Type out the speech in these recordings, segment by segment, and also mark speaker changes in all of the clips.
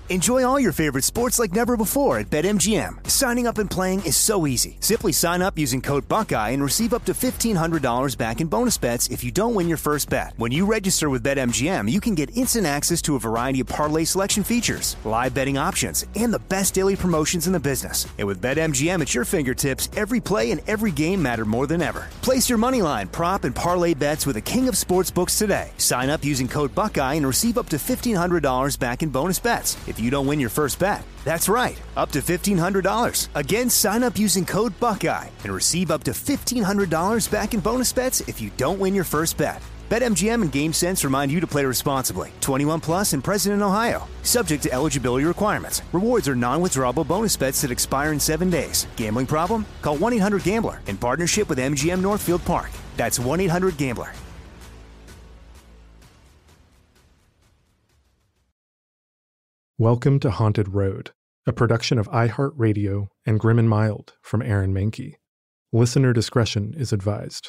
Speaker 1: Enjoy all your favorite sports like never before at BetMGM. Signing up and playing is so easy. Simply sign up using code Buckeye and receive up to $1,500 back in bonus bets if you don't win your first bet. When you register with BetMGM, you can get instant access to a variety of parlay selection features, live betting options, and the best daily promotions in the business. And with BetMGM at your fingertips, every play and every game matter more than ever. Place your moneyline, prop, and parlay bets with the king of sportsbooks today. Sign up using code Buckeye and receive up to $1,500 back in bonus bets if you don't win your first bet. That's right, up to $1,500. Again, sign up using code Buckeye and receive up to $1,500 back in bonus bets if you don't win your first bet. BetMGM and GameSense remind you to play responsibly. 21 plus and present in Ohio. Subject to eligibility requirements. Rewards are non-withdrawable bonus bets that expire in 7 days. Gambling problem? Call 1-800-GAMBLER in partnership with MGM Northfield Park. That's 1-800-GAMBLER.
Speaker 2: Welcome to Haunted Road, a production of iHeartRadio and Grim and Mild from Aaron Mahnke. Listener discretion is advised.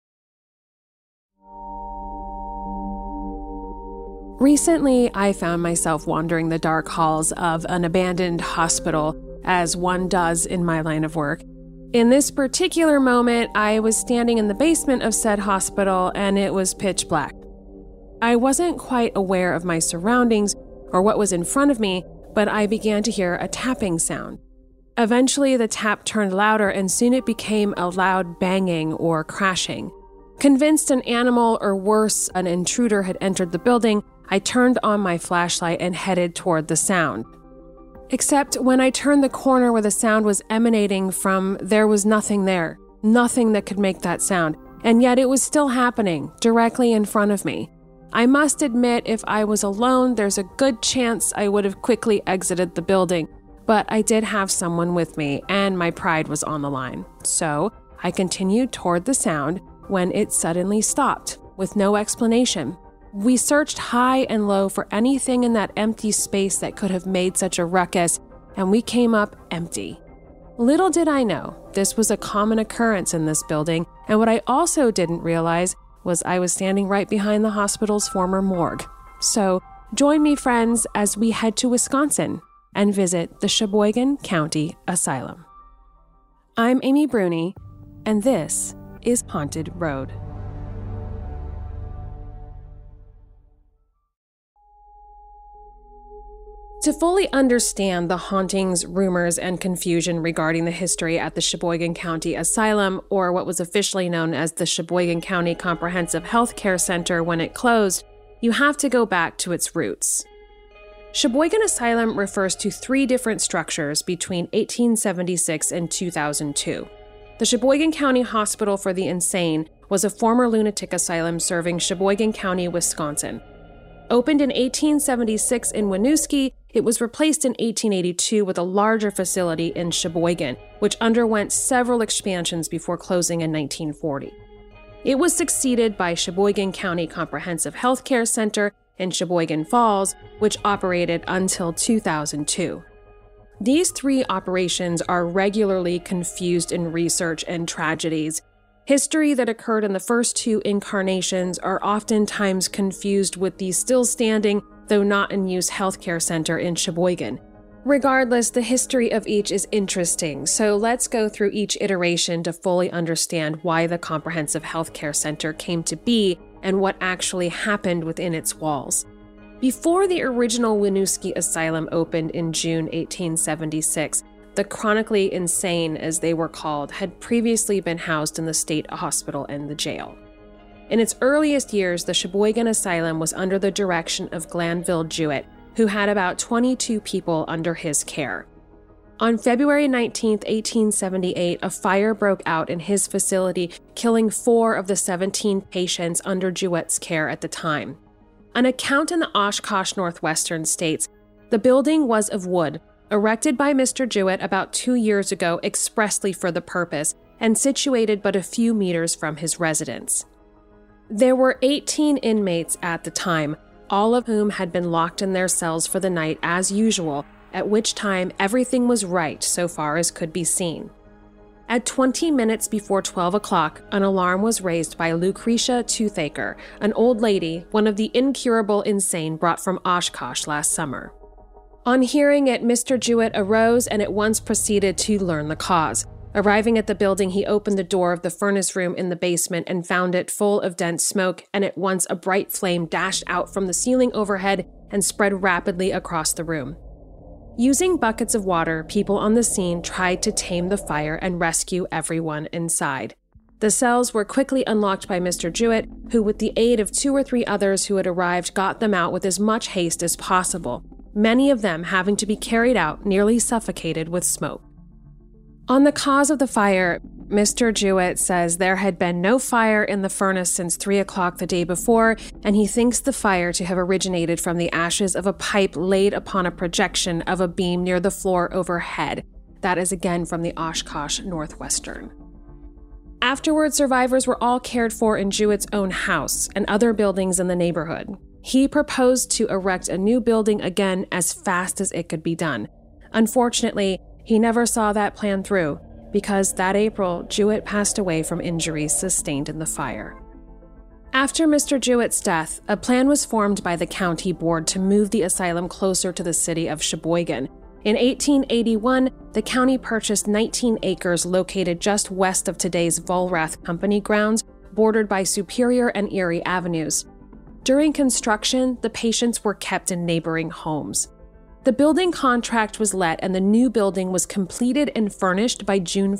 Speaker 3: Recently, I found myself wandering the dark halls of an abandoned hospital, as one does in my line of work. In this particular moment, I was standing in the basement of said hospital, and it was pitch black. I wasn't quite aware of my surroundings or what was in front of me, but I began to hear a tapping sound. Eventually, the tap turned louder, and soon it became a loud banging or crashing. Convinced an animal, or worse, an intruder had entered the building, I turned on my flashlight and headed toward the sound. Except when I turned the corner where the sound was emanating from, there was nothing there. Nothing that could make that sound. And yet it was still happening, directly in front of me. I must admit, if I was alone, there's a good chance I would have quickly exited the building. But I did have someone with me, and my pride was on the line. So I continued toward the sound when it suddenly stopped, with no explanation. We searched high and low for anything in that empty space that could have made such a ruckus, and we came up empty. Little did I know, this was a common occurrence in this building, and what I also didn't realize was I was standing right behind the hospital's former morgue. So join me, friends, as we head to Wisconsin and visit the Sheboygan County Asylum. I'm Amy Bruni, and this is Haunted Road. To fully understand the hauntings, rumors, and confusion regarding the history at the Sheboygan County Asylum, or what was officially known as the Sheboygan County Comprehensive Health Care Center when it closed, you have to go back to its roots. Sheboygan Asylum refers to 3 different structures between 1876 and 2002. The Sheboygan County Hospital for the Insane was a former lunatic asylum serving Sheboygan County, Wisconsin. Opened in 1876 in Winooski, it was replaced in 1882 with a larger facility in Sheboygan, which underwent several expansions before closing in 1940. It was succeeded by Sheboygan County Comprehensive Health Care Center in Sheboygan Falls, which operated until 2002. These 3 operations are regularly confused in research and tragedies. History that occurred in the first 2 incarnations are oftentimes confused with the still standing, though not in use, healthcare center in Sheboygan. Regardless, the history of each is interesting, so let's go through each iteration to fully understand why the Comprehensive Healthcare Center came to be and what actually happened within its walls. Before the original Winooski Asylum opened in June 1876, the chronically insane, as they were called, had previously been housed in the state hospital and the jail. In its earliest years, the Sheboygan Asylum was under the direction of Glanville Jewett, who had about 22 people under his care. On February 19, 1878, a fire broke out in his facility, killing 4 of the 17 patients under Jewett's care at the time. An account in the Oshkosh Northwestern states, the building was of wood, erected by Mr. Jewett about 2 years ago expressly for the purpose, and situated but a few meters from his residence. There were 18 inmates at the time, all of whom had been locked in their cells for the night as usual, at which time everything was right so far as could be seen. At 20 minutes before 12 o'clock, an alarm was raised by Lucretia Toothaker, an old lady, one of the incurable insane brought from Oshkosh last summer. On hearing it, Mr. Jewett arose and at once proceeded to learn the cause. Arriving at the building, he opened the door of the furnace room in the basement and found it full of dense smoke, and at once a bright flame dashed out from the ceiling overhead and spread rapidly across the room. Using buckets of water, people on the scene tried to tame the fire and rescue everyone inside. The cells were quickly unlocked by Mr. Jewett, who, with the aid of 2 or 3 others who had arrived, got them out with as much haste as possible, many of them having to be carried out nearly suffocated with smoke. On the cause of the fire, Mr. Jewett says there had been no fire in the furnace since 3 o'clock the day before, and he thinks the fire to have originated from the ashes of a pipe laid upon a projection of a beam near the floor overhead. That is again from the Oshkosh Northwestern. Afterward, survivors were all cared for in Jewett's own house and other buildings in the neighborhood. He proposed to erect a new building again as fast as it could be done. Unfortunately, he never saw that plan through, because that April, Jewett passed away from injuries sustained in the fire. After Mr. Jewett's death, a plan was formed by the county board to move the asylum closer to the city of Sheboygan. In 1881, the county purchased 19 acres located just west of today's Vollrath Company grounds, bordered by Superior and Erie Avenues. During construction, the patients were kept in neighboring homes. The building contract was let and the new building was completed and furnished by June 1,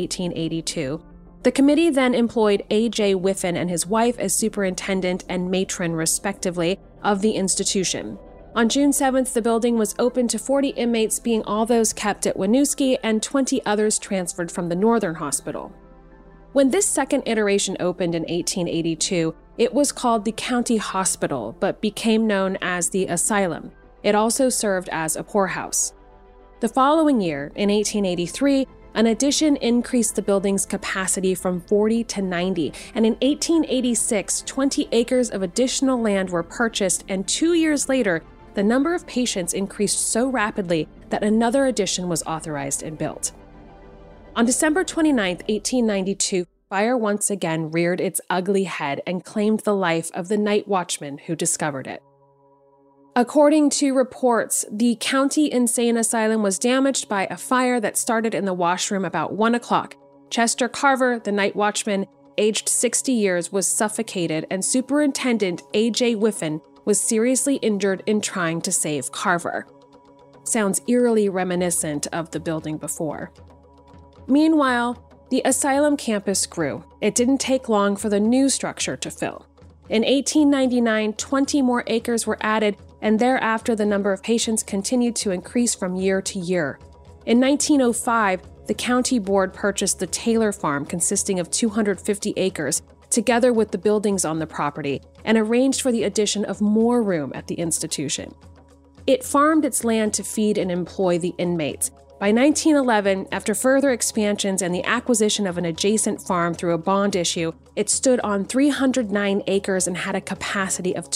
Speaker 3: 1882. The committee then employed A.J. Whiffen and his wife as superintendent and matron, respectively, of the institution. On June 7th, the building was opened to 40 inmates, being all those kept at Winooski and 20 others transferred from the Northern Hospital. When this second iteration opened in 1882, it was called the County Hospital, but became known as the Asylum. It also served as a poorhouse. The following year, in 1883, an addition increased the building's capacity from 40 to 90, and in 1886, 20 acres of additional land were purchased, and 2 years later, the number of patients increased so rapidly that another addition was authorized and built. On December 29, 1892, fire once again reared its ugly head and claimed the life of the night watchman who discovered it. According to reports, the county insane asylum was damaged by a fire that started in the washroom about 1 o'clock. Chester Carver, the night watchman, aged 60 years, was suffocated, and Superintendent A.J. Whiffen was seriously injured in trying to save Carver. Sounds eerily reminiscent of the building before. Meanwhile, the asylum campus grew. It didn't take long for the new structure to fill. In 1899, 20 more acres were added, and thereafter the number of patients continued to increase from year to year. In 1905, the county board purchased the Taylor Farm, consisting of 250 acres, together with the buildings on the property, and arranged for the addition of more room at the institution. It farmed its land to feed and employ the inmates. By 1911, after further expansions and the acquisition of an adjacent farm through a bond issue, it stood on 309 acres and had a capacity of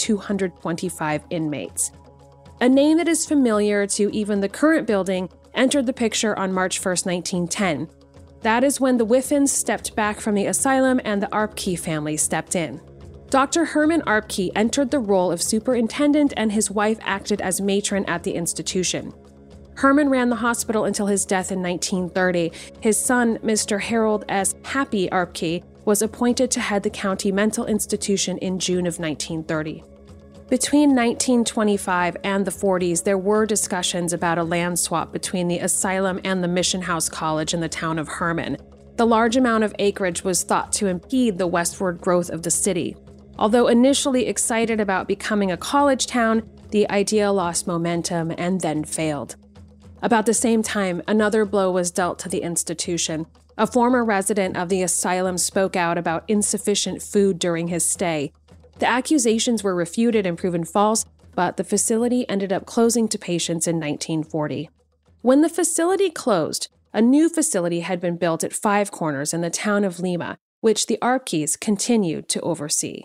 Speaker 3: 225 inmates. A name that is familiar to even the current building entered the picture on March 1, 1910. That is when the Whiffens stepped back from the asylum and the Arpke family stepped in. Dr. Herman Arpke entered the role of superintendent, and his wife acted as matron at the institution. Herman ran the hospital until his death in 1930. His son, Mr. Harold S. Happy Arpke, was appointed to head the county mental institution in June of 1930. Between 1925 and the 40s, there were discussions about a land swap between the asylum and the Mission House College in the town of Herman. The large amount of acreage was thought to impede the westward growth of the city. Although initially excited about becoming a college town, the idea lost momentum and then failed. About the same time, another blow was dealt to the institution. A former resident of the asylum spoke out about insufficient food during his stay. The accusations were refuted and proven false, but the facility ended up closing to patients in 1940. When the facility closed, a new facility had been built at Five Corners in the town of Lima, which the Arpkes continued to oversee.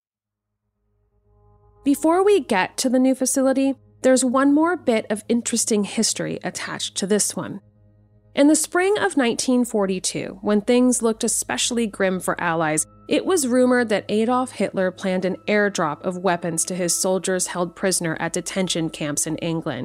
Speaker 3: Before we get to the new facility, there's one more bit of interesting history attached to this one. In the spring of 1942, when things looked especially grim for Allies, it was rumored that Adolf Hitler planned an airdrop of weapons to his soldiers held prisoner at detention camps in England.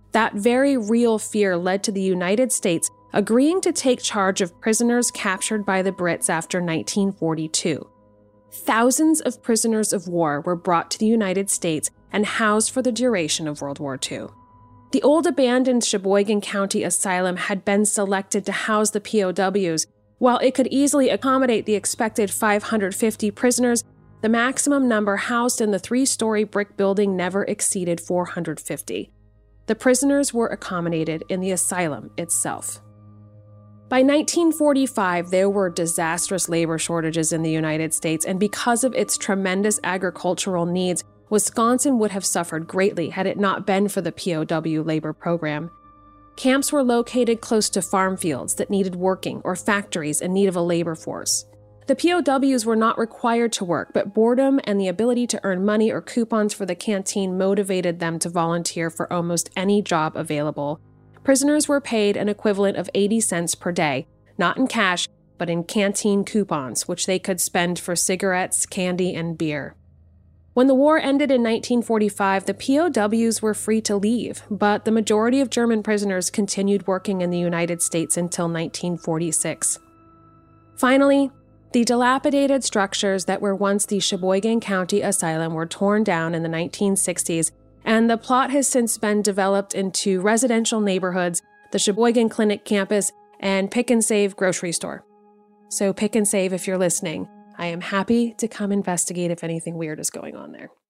Speaker 3: That very real fear led to the United States agreeing to take charge of prisoners captured by the Brits after 1942. Thousands of prisoners of war were brought to the United States and housed for the duration of World War II. The old abandoned Sheboygan County Asylum had been selected to house the POWs. While it could easily accommodate the expected 550 prisoners, the maximum number housed in the 3-story brick building never exceeded 450. The prisoners were accommodated in the asylum itself. By 1945, there were disastrous labor shortages in the United States, and because of its tremendous agricultural needs, Wisconsin would have suffered greatly had it not been for the POW labor program. Camps were located close to farm fields that needed working or factories in need of a labor force. The POWs were not required to work, but boredom and the ability to earn money or coupons for the canteen motivated them to volunteer for almost any job available. Prisoners were paid an equivalent of 80 cents per day, not in cash, but in canteen coupons, which they could spend for cigarettes, candy, and beer. When the war ended in 1945, the POWs were free to leave, but the majority of German prisoners continued working in the United States until 1946. Finally, the dilapidated structures that were once the Sheboygan County Asylum were torn down in the 1960s, and the plot has since been developed into residential neighborhoods, the Sheboygan Clinic campus, and Pick and Save grocery store. So Pick and Save, if you're listening, I am happy to come investigate if anything weird is going on there.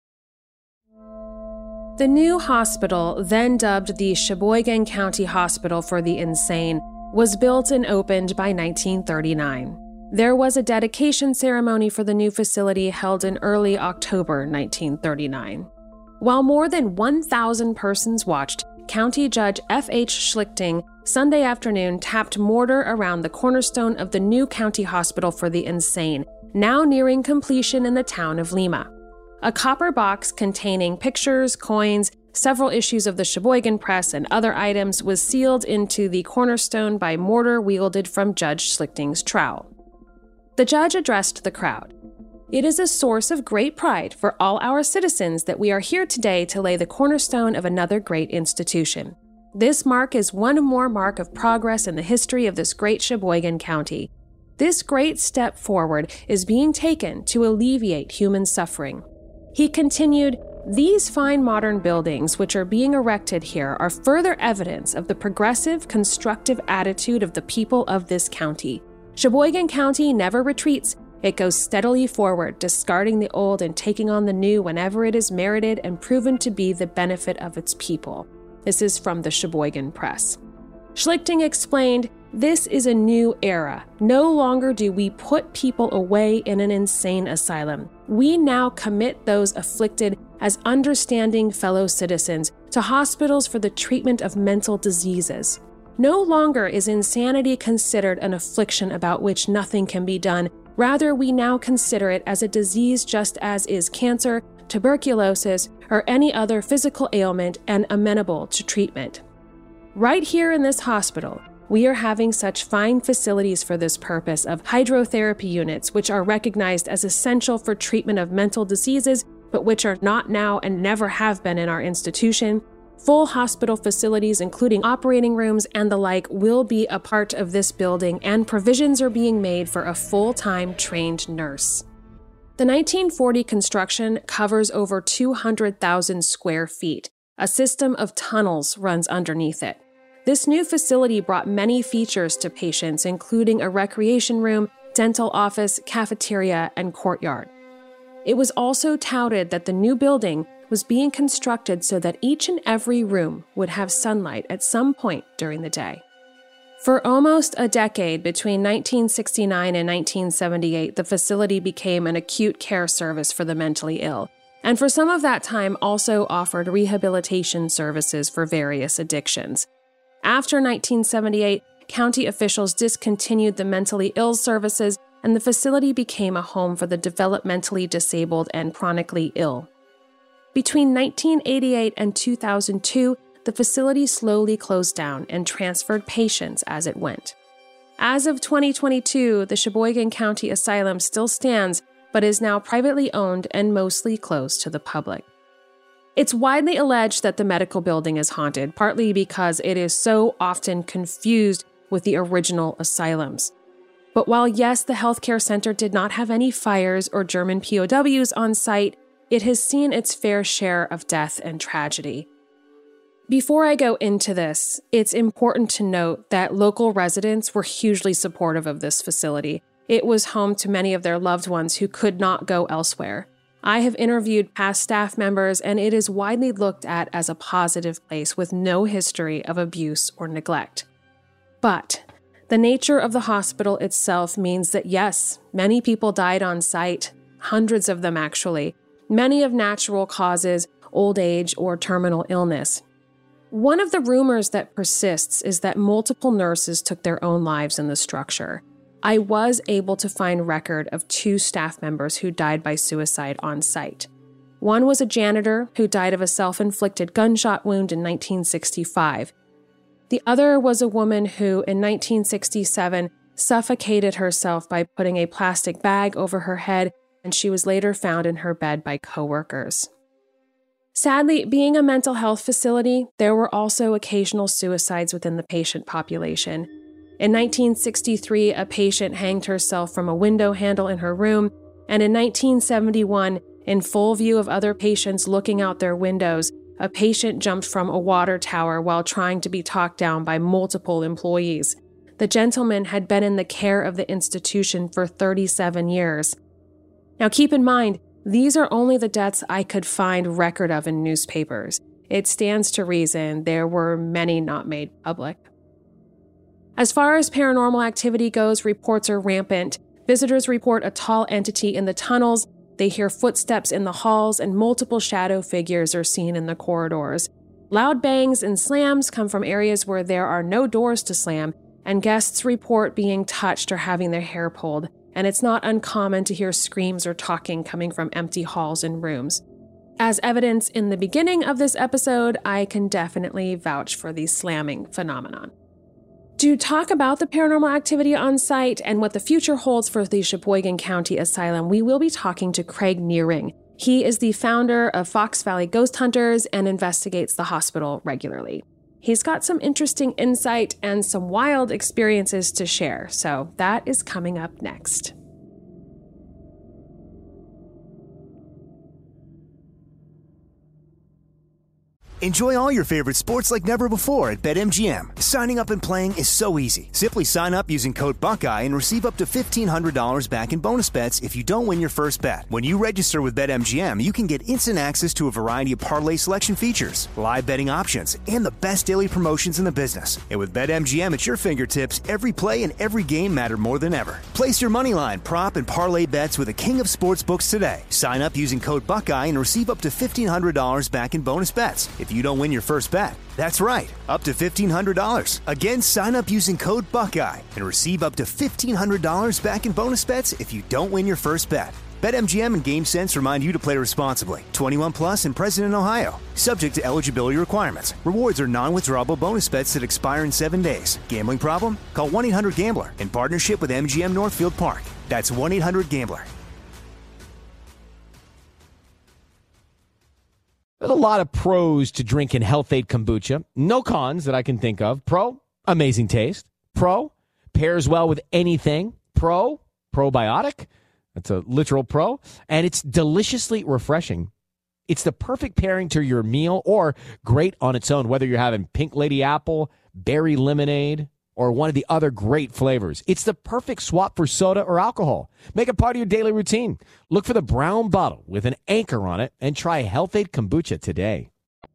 Speaker 3: The new hospital, then dubbed the Sheboygan County Hospital for the Insane, was built and opened by 1939. There was a dedication ceremony for the new facility held in early October 1939. While more than 1,000 persons watched, County Judge F.H. Schlichting Sunday afternoon tapped mortar around the cornerstone of the new county hospital for the insane, now nearing completion in the town of Lima. A copper box containing pictures, coins, several issues of the Sheboygan Press, and other items was sealed into the cornerstone by mortar wielded from Judge Schlichting's trowel. The judge addressed the crowd. "It is a source of great pride for all our citizens that we are here today to lay the cornerstone of another great institution. This mark is one more mark of progress in the history of this great Sheboygan County. This great step forward is being taken to alleviate human suffering." He continued, "These fine modern buildings which are being erected here are further evidence of the progressive, constructive attitude of the people of this county. Sheboygan County never retreats. It goes steadily forward, discarding the old and taking on the new whenever it is merited and proven to be the benefit of its people." This is from the Sheboygan Press. Schlichting explained, "This is a new era. No longer do we put people away in an insane asylum. We now commit those afflicted as understanding fellow citizens to hospitals for the treatment of mental diseases. No longer is insanity considered an affliction about which nothing can be done. Rather, we now consider it as a disease just as is cancer, tuberculosis, or any other physical ailment and amenable to treatment. Right here in this hospital, we are having such fine facilities for this purpose of hydrotherapy units, which are recognized as essential for treatment of mental diseases, but which are not now and never have been in our institution. Full hospital facilities, including operating rooms and the like, will be a part of this building, and provisions are being made for a full-time trained nurse." The 1940 construction covers over 200,000 square feet. A system of tunnels runs underneath it. This new facility brought many features to patients, including a recreation room, dental office, cafeteria, and courtyard. It was also touted that the new building was being constructed so that each and every room would have sunlight at some point during the day. For almost a decade, between 1969 and 1978, the facility became an acute care service for the mentally ill, and for some of that time also offered rehabilitation services for various addictions. After 1978, county officials discontinued the mentally ill services, and the facility became a home for the developmentally disabled and chronically ill. Between 1988 and 2002, the facility slowly closed down and transferred patients as it went. As of 2022, the Sheboygan County Asylum still stands, but is now privately owned and mostly closed to the public. It's widely alleged that the medical building is haunted, partly because it is so often confused with the original asylums. But while yes, the healthcare center did not have any fires or German POWs on site, it has seen its fair share of death and tragedy. Before I go into this, it's important to note that local residents were hugely supportive of this facility. It was home to many of their loved ones who could not go elsewhere. I have interviewed past staff members, and it is widely looked at as a positive place with no history of abuse or neglect. But the nature of the hospital itself means that yes, many people died on site, hundreds of them actually, many of natural causes, old age, or terminal illness. One of the rumors that persists is that multiple nurses took their own lives in the structure. I was able to find record of 2 staff members who died by suicide on site. One was a janitor who died of a self-inflicted gunshot wound in 1965. The other was a woman who, in 1967, suffocated herself by putting a plastic bag over her head, and she was later found in her bed by coworkers. Sadly, being a mental health facility, there were also occasional suicides within the patient population. In 1963, a patient hanged herself from a window handle in her room, and in 1971, in full view of other patients looking out their windows, a patient jumped from a water tower while trying to be talked down by multiple employees. The gentleman had been in the care of the institution for 37 years. Now keep in mind, these are only the deaths I could find record of in newspapers. It stands to reason there were many not made public. As far as paranormal activity goes, reports are rampant. Visitors report a tall entity in the tunnels, they hear footsteps in the halls, and multiple shadow figures are seen in the corridors. Loud bangs and slams come from areas where there are no doors to slam, and guests report being touched or having their hair pulled. And it's not uncommon to hear screams or talking coming from empty halls and rooms. As evidence in the beginning of this episode, I can definitely vouch for the slamming phenomenon. To talk about the paranormal activity on site and what the future holds for the Sheboygan County Asylum, we will be talking to Craig Nearing. He is the founder of Fox Valley Ghost Hunters and investigates the hospital regularly. He's got some interesting insight and some wild experiences to share, so that is coming up next.
Speaker 1: Enjoy all your favorite sports like never before at BetMGM. Signing up and playing is so easy. Simply sign up using code Buckeye and receive up to $1,500 back in bonus bets if you don't win your first bet. When you register with BetMGM, you can get instant access to a variety of parlay selection features, live betting options, and the best daily promotions in the business. And with BetMGM at your fingertips, every play and every game matter more than ever. Place your moneyline, prop, and parlay bets with the king of sportsbooks today. Sign up using code Buckeye and receive up to $1,500 back in bonus bets if you don't win your first bet. That's right, up to $1,500. Again, sign up using code Buckeye and receive up to $1,500 back in bonus bets if you don't win your first bet. BetMGM and GameSense remind you to play responsibly. 21 plus and present in Ohio. Subject to eligibility requirements. Rewards are non-withdrawable bonus bets that expire in 7 days. Gambling problem? Call 1-800-GAMBLER in partnership with MGM Northfield Park. That's 1-800-GAMBLER.
Speaker 4: There's a lot of pros to drinking Health-Ade kombucha. No cons that I can think of. Pro, amazing taste. Pro, pairs well with anything. Pro, probiotic. That's a literal pro. And it's deliciously refreshing. It's the perfect pairing to your meal or great on its own, whether you're having pink lady apple, berry lemonade, or one of the other great flavors. It's the perfect swap for soda or alcohol. Make it part of your daily routine. Look for the brown bottle with an anchor on it and try Health-Ade kombucha today.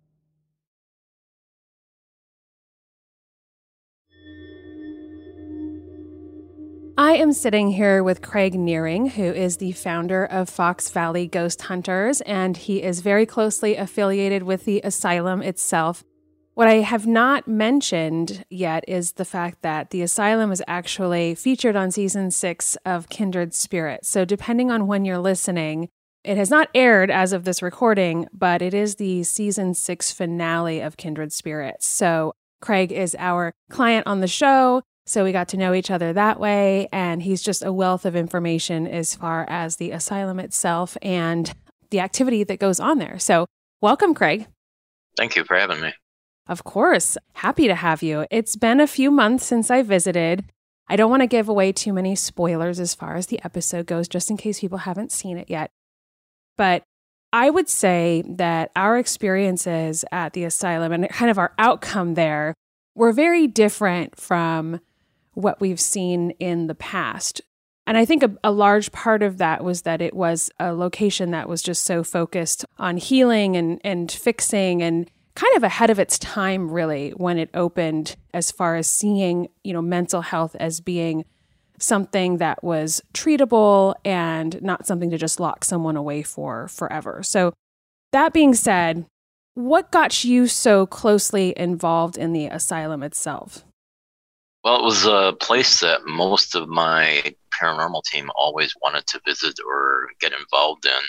Speaker 3: I am sitting here with Craig Nearing, who is the founder of Fox Valley Ghost Hunters, and he is very closely affiliated with the asylum itself. What I have not mentioned yet is the fact that the asylum is actually featured on season 6 of Kindred Spirits. So depending on when you're listening, it has not aired as of this recording, but it is the season 6 finale of Kindred Spirits. So Craig is our client on the show, so we got to know each other that way, and he's just a wealth of information as far as the asylum itself and the activity that goes on there. So Welcome, Craig.
Speaker 5: Thank you for having me.
Speaker 3: Of course. Happy to have you. It's been a few months since I visited. I don't want to give away too many spoilers as far as the episode goes, just in case people haven't seen it yet. But I would say that our experiences at the asylum and kind of our outcome there were very different from what we've seen in the past. And I think a large part of that was that it was a location that was just so focused on healing and fixing and kind of ahead of its time, really, when it opened, as far as seeing, mental health as being something that was treatable and not something to just lock someone away for forever. So that being said, what got you so closely involved in the asylum itself?
Speaker 5: Well, it was a place that most of my paranormal team always wanted to visit or get involved in.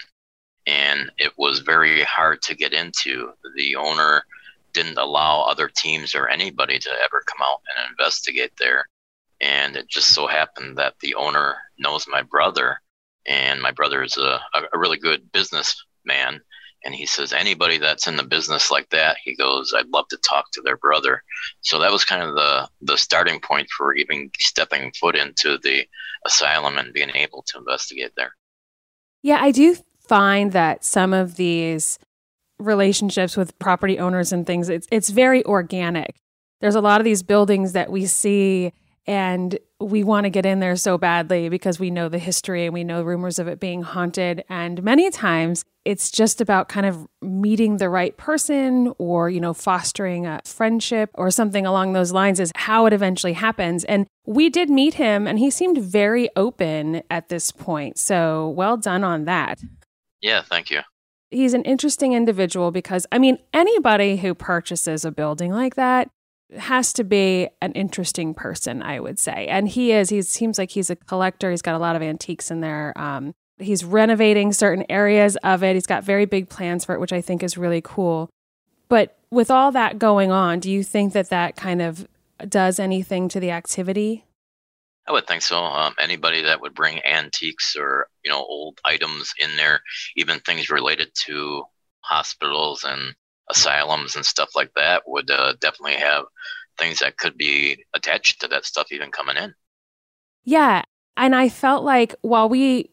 Speaker 5: And it was very hard to get into. The owner didn't allow other teams or anybody to ever come out and investigate there. And it just so happened that the owner knows my brother, and my brother is a really good businessman. And he says, anybody that's in the business like that, he goes, I'd love to talk to their brother. So that was kind of the starting point for even stepping foot into the asylum and being able to investigate there.
Speaker 3: Yeah, I do find that some of these relationships with property owners and things, it's very organic. There's a lot of these buildings that we see and we want to get in there so badly because we know the history and we know rumors of it being haunted. And many times it's just about kind of meeting the right person or, fostering a friendship or something along those lines is how it eventually happens. And we did meet him and he seemed very open at this point. So well done on that.
Speaker 5: Yeah, thank you.
Speaker 3: He's an interesting individual because, anybody who purchases a building like that has to be an interesting person, I would say. And he seems like he's a collector. He's got a lot of antiques in there. He's renovating certain areas of it. He's got very big plans for it, which I think is really cool. But with all that going on, do you think that kind of does anything to the activity?
Speaker 5: I would think so. Anybody that would bring antiques or, old items in there, even things related to hospitals and asylums and stuff like that would definitely have things that could be attached to that stuff even coming in.
Speaker 3: Yeah. And I felt like while we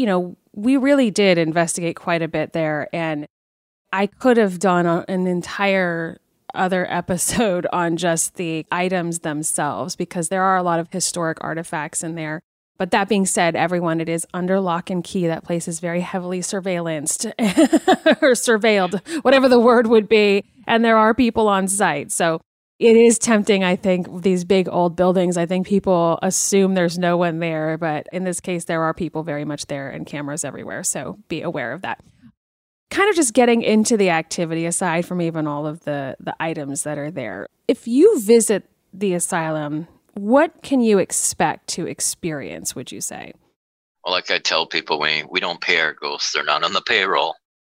Speaker 3: really did investigate quite a bit there, and I could have done an entire other episode on just the items themselves because there are a lot of historic artifacts in there. But that being said, everyone, it is under lock and key. That place is very heavily surveillanced or surveilled, whatever the word would be. And there are people on site. So it is tempting, I think, these big old buildings. I think people assume there's no one there. But in this case, there are people very much there and cameras everywhere. So be aware of that. Kind of just getting into the activity, aside from even all of the items that are there. If you visit the asylum, what can you expect to experience, would you say?
Speaker 5: Well, like I tell people, we don't pay our ghosts. They're not on the payroll.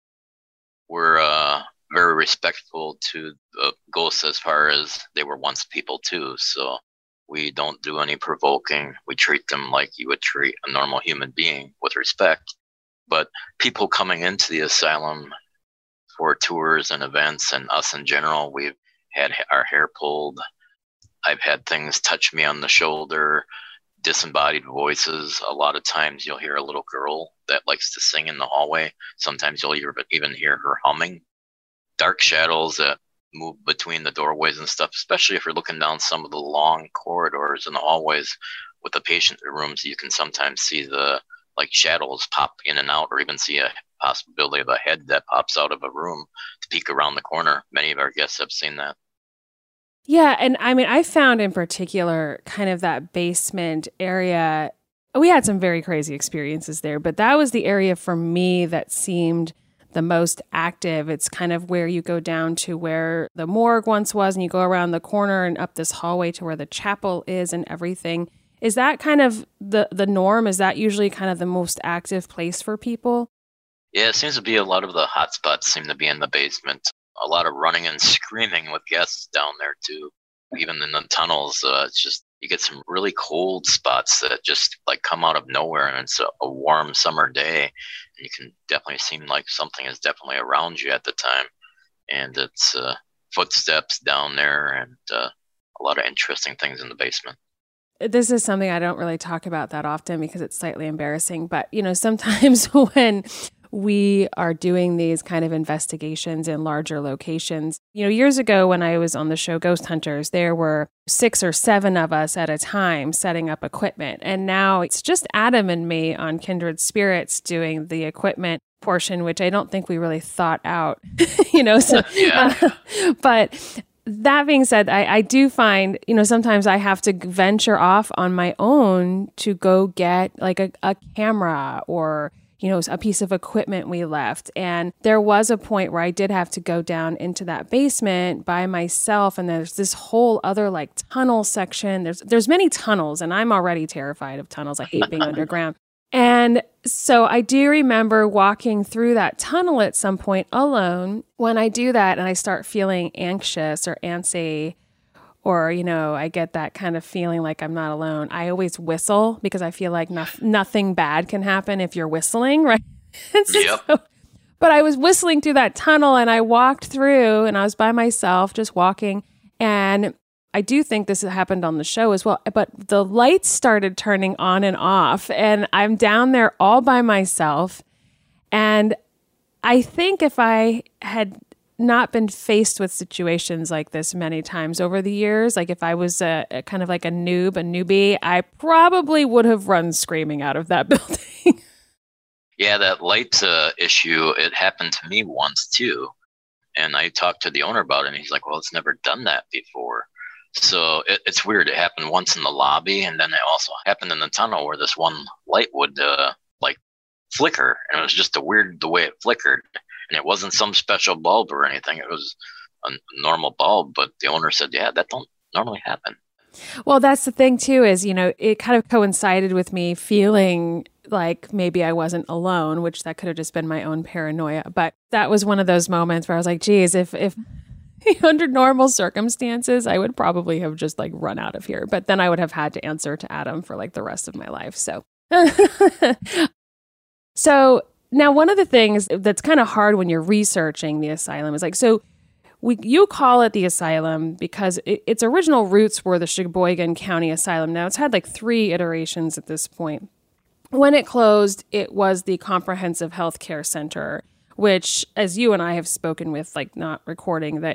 Speaker 5: We're very respectful to the ghosts as far as they were once people too. So we don't do any provoking. We treat them like you would treat a normal human being with respect. But people coming into the asylum for tours and events and us in general, we've had our hair pulled. I've had things touch me on the shoulder, disembodied voices. A lot of times you'll hear a little girl that likes to sing in the hallway. Sometimes you'll even hear her humming. Dark shadows that move between the doorways and stuff, especially if you're looking down some of the long corridors in the hallways with the patient rooms, you can sometimes see the shadows pop in and out, or even see a possibility of a head that pops out of a room to peek around the corner. Many of our guests have seen that.
Speaker 3: Yeah. And I found in particular kind of that basement area. We had some very crazy experiences there, but that was the area for me that seemed the most active. It's kind of where you go down to where the morgue once was, and you go around the corner and up this hallway to where the chapel is and everything. Is that kind of the norm? Is that usually kind of the most active place for people?
Speaker 5: Yeah, it seems to be a lot of the hot spots seem to be in the basement. A lot of running and screaming with guests down there too. Even in the tunnels, it's just, you get some really cold spots that just come out of nowhere, and it's a warm summer day. And you can definitely seem like something is definitely around you at the time. and it's footsteps down there and a lot of interesting things in the basement.
Speaker 3: This is something I don't really talk about that often because it's slightly embarrassing. But, sometimes when we are doing these kind of investigations in larger locations, years ago when I was on the show Ghost Hunters, there were 6 or 7 of us at a time setting up equipment. And now it's just Adam and me on Kindred Spirits doing the equipment portion, which I don't think we really thought out, but that being said, I do find, sometimes I have to venture off on my own to go get like a camera or, a piece of equipment we left. And there was a point where I did have to go down into that basement by myself. And there's this whole other like tunnel section. There's many tunnels, and I'm already terrified of tunnels. I hate being underground. And so I do remember walking through that tunnel at some point alone. When I do that and I start feeling anxious or antsy, or, I get that kind of feeling like I'm not alone, I always whistle because I feel like nothing bad can happen if you're whistling, right? Yep. But I was whistling through that tunnel and I walked through and I was by myself just walking, and I do think this happened on the show as well, but the lights started turning on and off, and I'm down there all by myself. And I think if I had not been faced with situations like this many times over the years, like if I was a kind of like a newbie, I probably would have run screaming out of that building.
Speaker 5: Yeah, that light issue, it happened to me once too. And I talked to the owner about it, and he's like, well, it's never done that before. So it's weird. It happened once in the lobby, and then it also happened in the tunnel where this one light would like flicker, and it was just the way it flickered. And it wasn't some special bulb or anything. It was a normal bulb, but the owner said, yeah, that don't normally happen.
Speaker 3: Well, that's the thing too, is, it kind of coincided with me feeling like maybe I wasn't alone, which that could have just been my own paranoia. But that was one of those moments where I was like, geez, if under normal circumstances, I would probably have just like run out of here. But then I would have had to answer to Adam for like the rest of my life. So now one of the things that's kind of hard when you're researching the asylum is like, you call it the asylum because its original roots were the Sheboygan County Asylum. Now it's had like 3 iterations at this point. When it closed, it was the Comprehensive Health Care Center, which, as you and I have spoken with, like not recording, that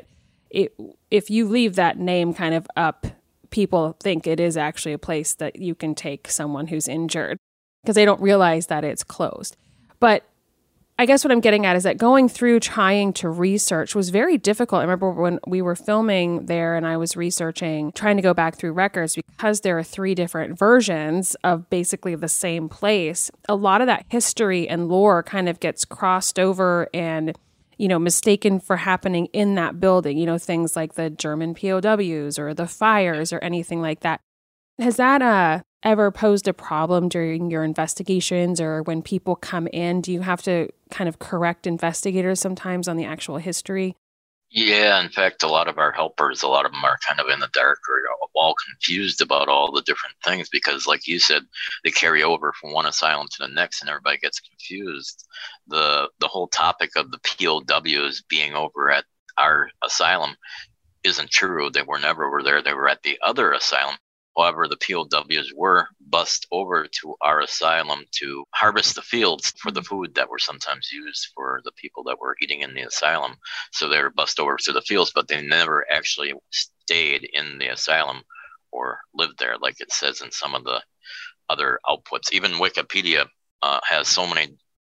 Speaker 3: if you leave that name kind of up, people think it is actually a place that you can take someone who's injured because they don't realize that it's closed. But I guess what I'm getting at is that going through trying to research was very difficult. I remember when we were filming there and I was researching, trying to go back through records because there are 3 different versions of basically the same place. A lot of that history and lore kind of gets crossed over and, mistaken for happening in that building, things like the German POWs or the fires or anything like that. Has that ever posed a problem during your investigations or when people come in? Do you have to kind of correct investigators sometimes on the actual history?
Speaker 5: Yeah, in fact, a lot of our helpers, a lot of them are kind of in the dark or all confused about all the different things because, like you said, they carry over from one asylum to the next and everybody gets confused. The whole topic of the POWs being over at our asylum isn't true. They were never there. They were at the other asylum. However, the POWs were bussed over to our asylum to harvest the fields for the food that were sometimes used for the people that were eating in the asylum. So they were bussed over to the fields, but they never actually stayed in the asylum or lived there like it says in some of the other outputs. Even Wikipedia has so many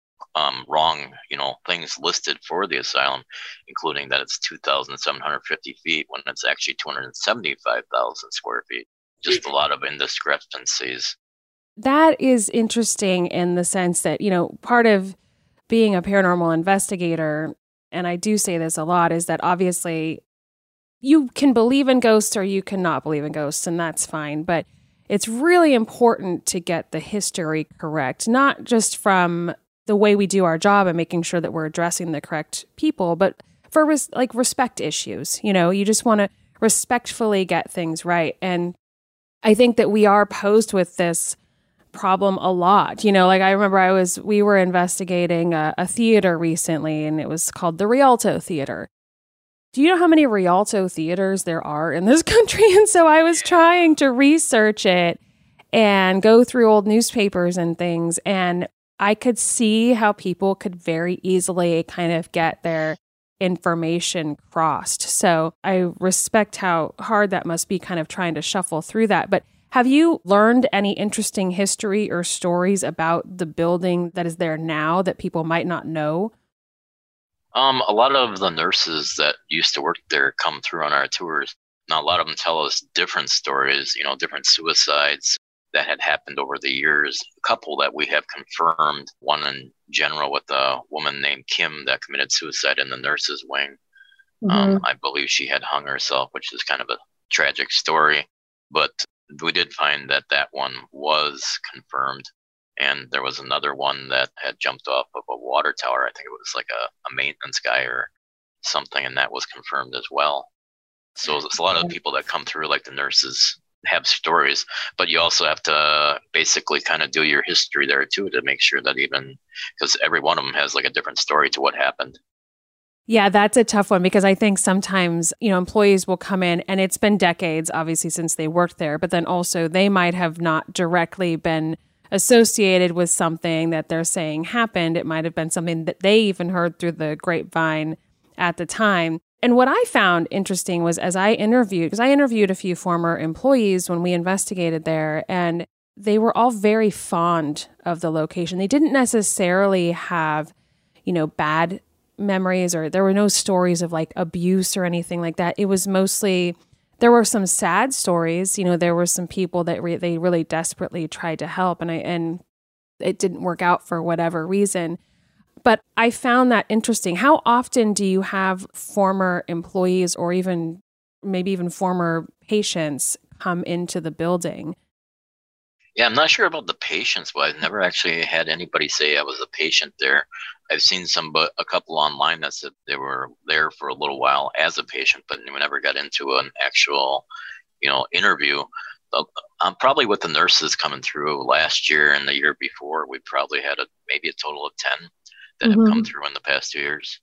Speaker 5: wrong, things listed for the asylum, including that it's 2,750 feet when it's actually 275,000 square feet. Just a lot of indiscrepancies.
Speaker 3: That is interesting in the sense that, part of being a paranormal investigator, and I do say this a lot, is that obviously you can believe in ghosts or you cannot believe in ghosts, and that's fine. But it's really important to get the history correct, not just from the way we do our job and making sure that we're addressing the correct people, but for respect issues. You just want to respectfully get things right. And I think that we are posed with this problem a lot. I remember we were investigating a theater recently, and it was called the Rialto Theater. Do you know how many Rialto theaters there are in this country? And so I was trying to research it and go through old newspapers and things, and I could see how people could very easily kind of get their information crossed. So I respect how hard that must be, kind of trying to shuffle through that. But have you learned any interesting history or stories about the building that is there now that people might not know?
Speaker 5: A lot of the nurses that used to work there come through on our tours. Now, a lot of them tell us different stories, different suicides that had happened over the years. A couple that we have confirmed, one in general with a woman named Kim that committed suicide in the nurses' wing. I believe she had hung herself, which is kind of a tragic story. But we did find that one was confirmed. And there was another one that had jumped off of a water tower. I think it was like a maintenance guy or something, and that was confirmed as well. So there's a lot of people that come through, like the nurses, have stories, but you also have to basically kind of do your history there too to make sure that because every one of them has like a different story to what happened.
Speaker 3: Yeah, that's a tough one because I think sometimes, employees will come in and it's been decades, obviously, since they worked there, but then also they might have not directly been associated with something that they're saying happened. It might have been something that they even heard through the grapevine at the time. And what I found interesting was because I interviewed a few former employees when we investigated there, and they were all very fond of the location. They didn't necessarily have, bad memories, or there were no stories of like abuse or anything like that. It was mostly, there were some sad stories. There were some people that they really desperately tried to help, and it didn't work out for whatever reason. But I found that interesting. How often do you have former employees or maybe even former patients come into the building?
Speaker 5: Yeah, I'm not sure about the patients, but I've never actually had anybody say I was a patient there. I've seen a couple online that said they were there for a little while as a patient, but we never got into an actual, interview. Probably with the nurses coming through last year and the year before, we probably had maybe a total of 10 that have come through in the past 2 years.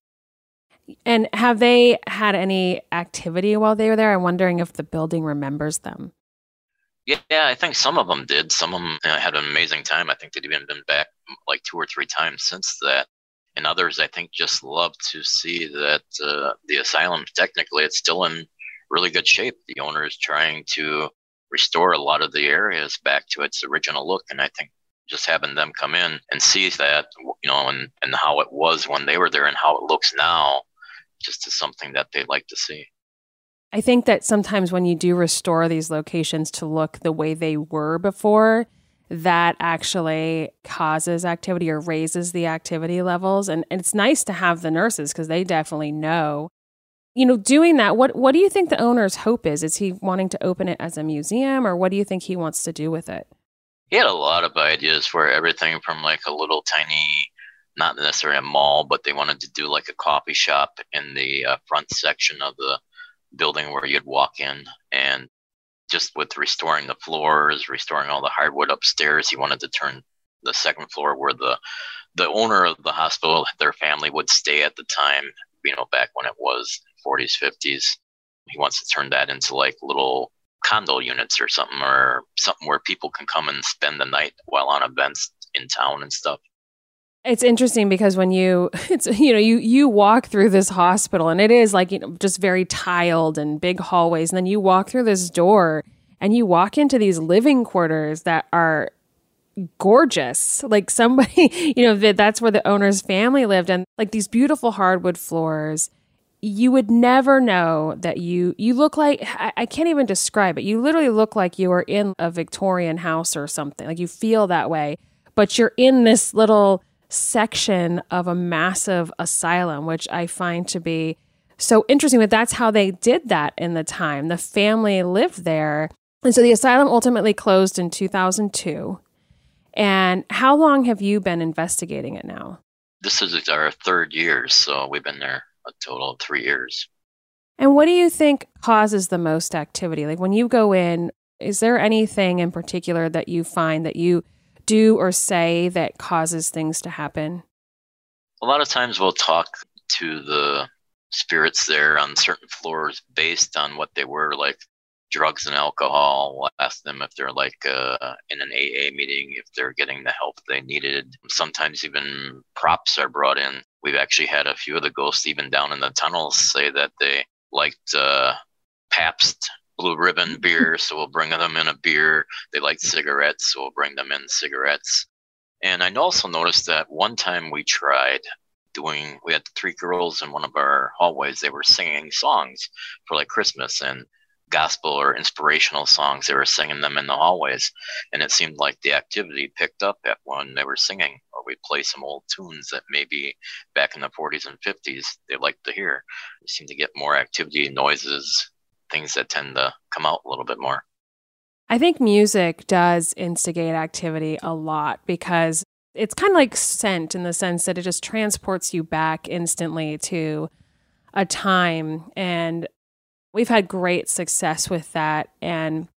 Speaker 3: And have they had any activity while they were there? I'm wondering if the building remembers them.
Speaker 5: Yeah, I think some of them did. Some of them had an amazing time. I think they'd even been back like 2 or 3 times since that. And others, I think, just love to see that the asylum, technically, it's still in really good shape. The owner is trying to restore a lot of the areas back to its original look. And I think just having them come in and see that, and how it was when they were there and how it looks now, just is something that they'd like to see.
Speaker 3: I think that sometimes when you do restore these locations to look the way they were before, that actually causes activity or raises the activity levels. And it's nice to have the nurses because they definitely know. Doing that, what do you think the owner's hope is? Is he wanting to open it as a museum, or what do you think he wants to do with it?
Speaker 5: He had a lot of ideas for everything from like a little tiny, not necessarily a mall, but they wanted to do like a coffee shop in the front section of the building where you'd walk in. And just with restoring the floors, restoring all the hardwood upstairs, he wanted to turn the second floor where the owner of the hospital, their family would stay at the time, back when it was 40s, 50s. He wants to turn that into like little condo units or something where people can come and spend the night while on events in town and stuff.
Speaker 3: It's interesting because when you walk through this hospital and it is like, just very tiled and big hallways. And then you walk through this door and you walk into these living quarters that are gorgeous. Like somebody, that's where the owner's family lived, and like these beautiful hardwood floors. You would never know that you look like, I can't even describe it. You literally look like you are in a Victorian house or something. Like you feel that way, but you're in this little section of a massive asylum, which I find to be so interesting. But that's how they did that in the time. The family lived there. And so the asylum ultimately closed in 2002. And how long have you been investigating it now?
Speaker 5: This is our 3rd year, so we've been there a total of 3 years.
Speaker 3: And what do you think causes the most activity? Like when you go in, is there anything in particular that you find that you do or say that causes things to happen?
Speaker 5: A lot of times we'll talk to the spirits there on certain floors based on what they were, like drugs and alcohol. We'll ask them if they're like in an AA meeting, if they're getting the help they needed. Sometimes even props are brought in. We've actually had a few of the ghosts even down in the tunnels say that they liked Pabst Blue Ribbon beer, so we'll bring them in a beer. They liked cigarettes, so we'll bring them in cigarettes. And I also noticed that one time we tried we had 3 girls in one of our hallways. They were singing songs for like Christmas and gospel or inspirational songs. They were singing them in the hallways, and it seemed like the activity picked up at when they were singing, or we'd play some old tunes that maybe back in the 40s and 50s they liked to hear. You seem to get more activity, noises, things that tend to come out a little bit more.
Speaker 3: I think music does instigate activity a lot because it's kind of like scent in the sense that it just transports you back instantly to a time. And we've had great success with that. And,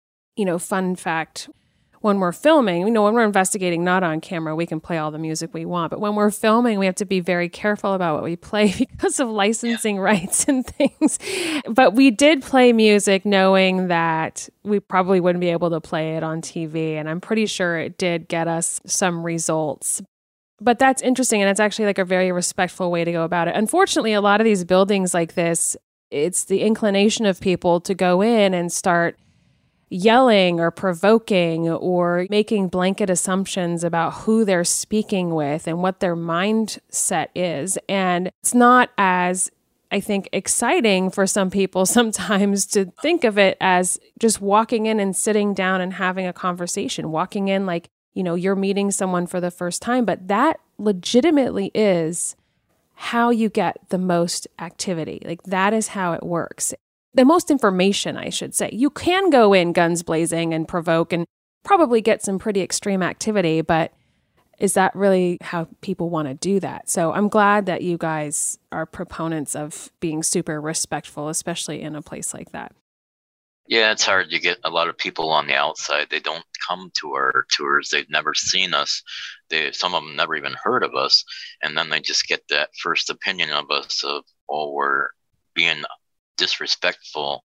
Speaker 3: fun fact, when we're filming, when we're investigating not on camera, we can play all the music we want. But when we're filming, we have to be very careful about what we play because of licensing rights and things. But we did play music knowing that we probably wouldn't be able to play it on TV. And I'm pretty sure it did get us some results. But that's interesting. And it's actually like a very respectful way to go about it. Unfortunately, a lot of these buildings like this, it's the inclination of people to go in and start yelling or provoking or making blanket assumptions about who they're speaking with and what their mindset is. And it's not as, I think, exciting for some people sometimes to think of it as just walking in and sitting down and having a conversation, walking in like, you're meeting someone for the first time. But that legitimately is how you get the most activity. Like that is how it works. The most information, I should say. You can go in guns blazing and provoke and probably get some pretty extreme activity, but is that really how people want to do that? So I'm glad that you guys are proponents of being super respectful, especially in a place like that.
Speaker 5: Yeah, it's hard. You get a lot of people on the outside. They don't come to our tours. They've never seen us. Some of them never even heard of us. And then they just get that first opinion of us of, we're being disrespectful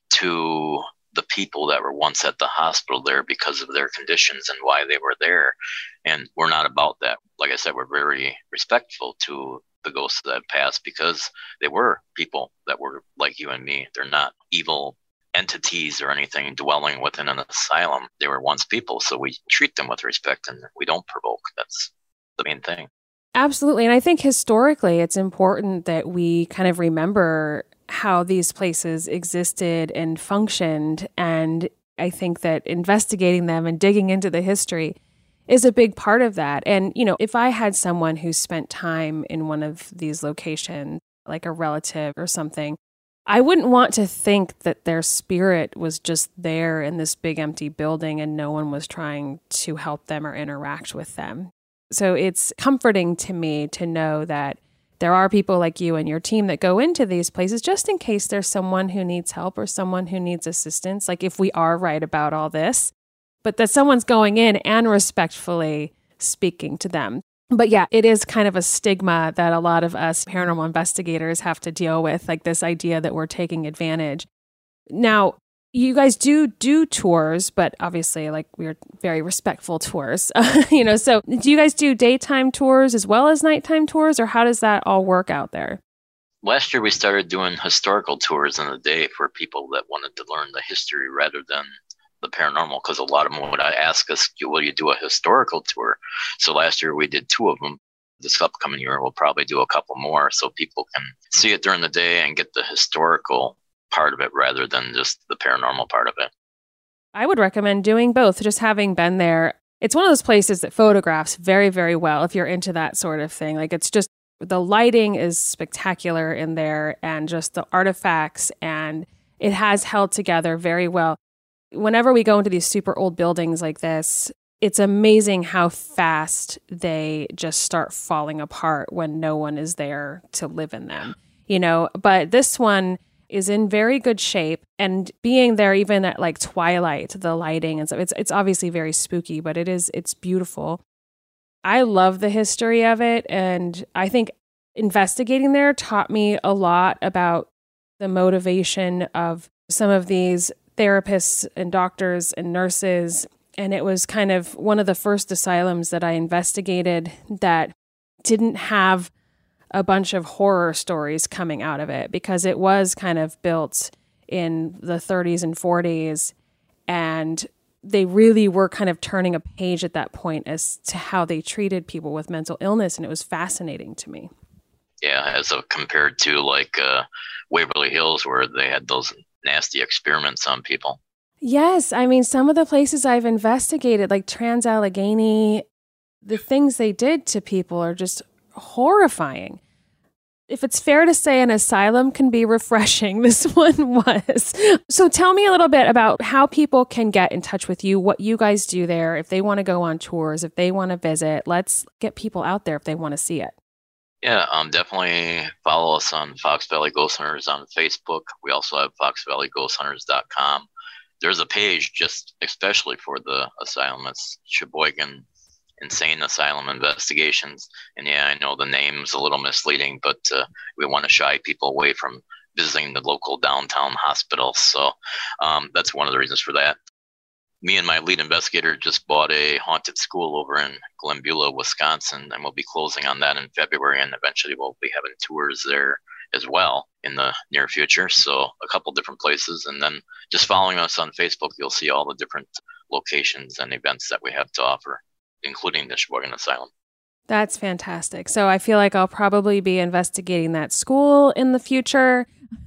Speaker 5: to the people that were once at the hospital there because of their conditions and why they were there. And we're not about that. Like I said, we're very respectful to the ghosts that have passed because they were people that were like you and me. They're not evil entities or anything dwelling within an asylum. They were once people, so we treat them with respect and we don't provoke. That's the main thing.
Speaker 3: Absolutely. And I think historically it's important that we kind of remember how these places existed and functioned. And I think that investigating them and digging into the history is a big part of that. And, if I had someone who spent time in one of these locations, like a relative or something, I wouldn't want to think that their spirit was just there in this big empty building and no one was trying to help them or interact with them. So it's comforting to me to know that there are people like you and your team that go into these places just in case there's someone who needs help or someone who needs assistance, like if we are right about all this, but that someone's going in and respectfully speaking to them. But yeah, it is kind of a stigma that a lot of us paranormal investigators have to deal with, like this idea that we're taking advantage. Now, you guys do tours, but obviously like we're very respectful tours, so do you guys do daytime tours as well as nighttime tours, or how does that all work out there?
Speaker 5: Last year we started doing historical tours in the day for people that wanted to learn the history rather than the paranormal, because a lot of them would ask us, will you do a historical tour? So last year we did 2 of them. This upcoming year we'll probably do a couple more so people can see it during the day and get the historical part of it rather than just the paranormal part of it.
Speaker 3: I would recommend doing both. Just having been there, it's one of those places that photographs very, very well if you're into that sort of thing. Like it's just, the lighting is spectacular in there and just the artifacts, and it has held together very well. Whenever we go into these super old buildings like this, it's amazing how fast they just start falling apart when no one is there to live in them, but this one is in very good shape, and being there even at like twilight, the lighting and stuff, it's obviously very spooky, but it's beautiful. I love the history of it, and I think investigating there taught me a lot about the motivation of some of these therapists and doctors and nurses. And it was kind of one of the first asylums that I investigated that didn't have a bunch of horror stories coming out of it, because it was kind of built in the 30s and 40s. And they really were kind of turning a page at that point as to how they treated people with mental illness. And it was fascinating to me.
Speaker 5: Yeah, compared to like Waverly Hills, where they had those nasty experiments on people.
Speaker 3: Yes. I mean, some of the places I've investigated, like Trans-Allegheny, the things they did to people are just horrifying. If it's fair to say an asylum can be refreshing, this one was. So tell me a little bit about how people can get in touch with you, what you guys do there, if they want to go on tours, if they want to visit. Let's get people out there if they want to see it.
Speaker 5: Yeah, definitely follow us on Fox Valley Ghost Hunters on Facebook. We also have foxvalleyghosthunters.com. There's a page just especially for the asylum. It's Sheboygan Insane Asylum Investigations. And yeah, I know the name's a little misleading, but we want to shy people away from visiting the local downtown hospital. So that's one of the reasons for that. Me and my lead investigator just bought a haunted school over in Glenbeulah, Wisconsin, and we'll be closing on that in February, and eventually we'll be having tours there as well in the near future. So a couple different places, and then just following us on Facebook, you'll see all the different locations and events that we have to offer, including the Sheboygan Asylum.
Speaker 3: That's fantastic. So I feel like I'll probably be investigating that school in the future.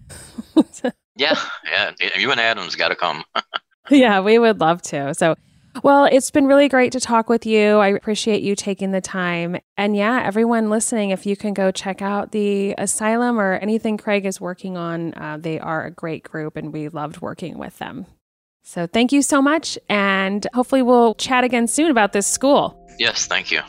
Speaker 5: Yeah. You and Adam's got to come.
Speaker 3: Yeah, we would love to. So, well, it's been really great to talk with you. I appreciate you taking the time. And yeah, everyone listening, if you can go check out the asylum or anything Craig is working on, they are a great group and we loved working with them. So thank you so much. And hopefully we'll chat again soon about this school.
Speaker 5: Yes, thank you.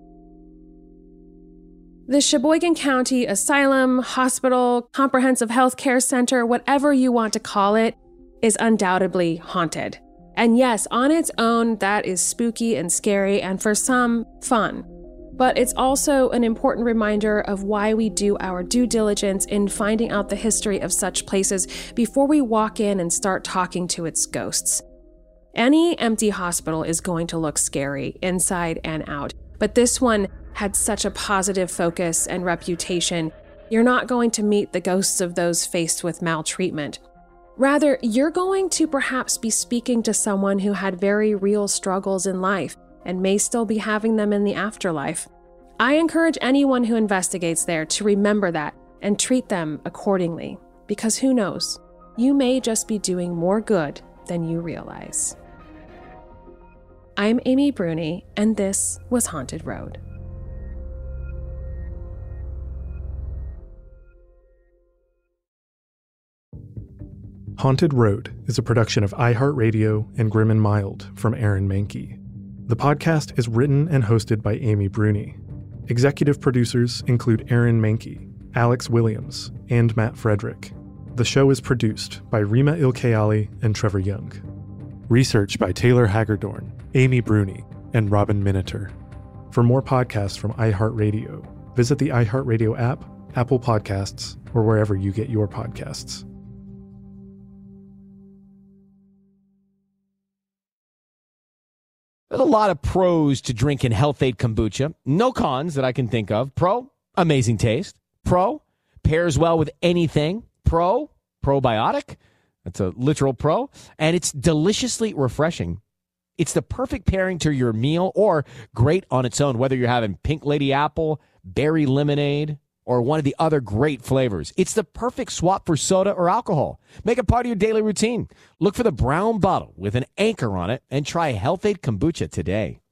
Speaker 3: The Sheboygan County Asylum, Hospital, Comprehensive Health Care Center, whatever you want to call it, is undoubtedly haunted. And yes, on its own, that is spooky and scary and for some, fun. But it's also an important reminder of why we do our due diligence in finding out the history of such places before we walk in and start talking to its ghosts. Any empty hospital is going to look scary inside and out, but this one had such a positive focus and reputation. You're not going to meet the ghosts of those faced with maltreatment. Rather, you're going to perhaps be speaking to someone who had very real struggles in life and may still be having them in the afterlife. I encourage anyone who investigates there to remember that and treat them accordingly, because who knows, you may just be doing more good than you realize. I'm Amy Bruni, and this was Haunted Road.
Speaker 2: Haunted Road is a production of iHeartRadio and Grim and Mild from Aaron Mahnke. The podcast is written and hosted by Amy Bruni. Executive producers include Aaron Mahnke, Alex Williams, and Matt Frederick. The show is produced by Rima Ilkayali and Trevor Young. Research by Taylor Hagerdorn, Amy Bruni, and Robin Miniter. For more podcasts from iHeartRadio, visit the iHeartRadio app, Apple Podcasts, or wherever you get your podcasts.
Speaker 4: There's a lot of pros to drinking Health-Ade kombucha. No cons that I can think of. Pro, amazing taste. Pro, pairs well with anything. Pro, probiotic. That's a literal pro. And it's deliciously refreshing. It's the perfect pairing to your meal or great on its own, whether you're having pink lady apple, berry lemonade, or one of the other great flavors. It's the perfect swap for soda or alcohol. Make it part of your daily routine. Look for the brown bottle with an anchor on it and try Health-Ade kombucha today.